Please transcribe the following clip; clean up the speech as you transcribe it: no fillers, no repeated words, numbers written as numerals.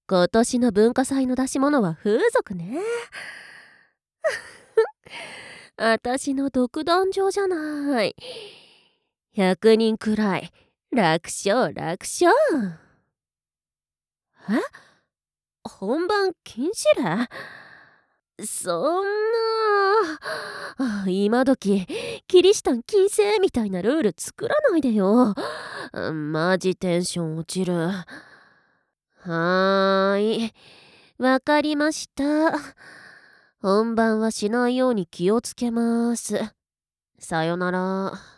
今年の文化祭の出し物は風俗ね。あたしの独壇場じゃない。100人くらい楽勝楽勝。え、本番禁止令？そんな今時キリシタン禁制みたいなルール作らないでよ。マジテンション落ちる。はーい、わかりました。本番はしないように気をつけます。さよなら。